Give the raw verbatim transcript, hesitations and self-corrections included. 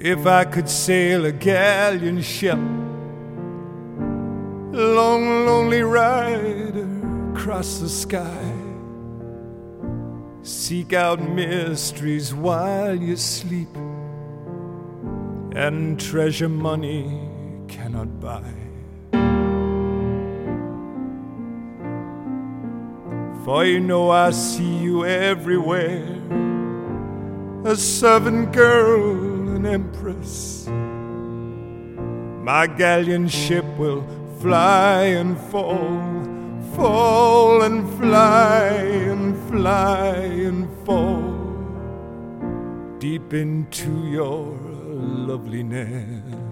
If I could sail a galleon ship, long, lonely rider across the sky, seek out mysteries while you sleep, and treasure money cannot buy. For you know I see you everywhere, a servant girl, an empress. My galleon ship will fly and fall, fall and fly and fly and fall deep into your loveliness.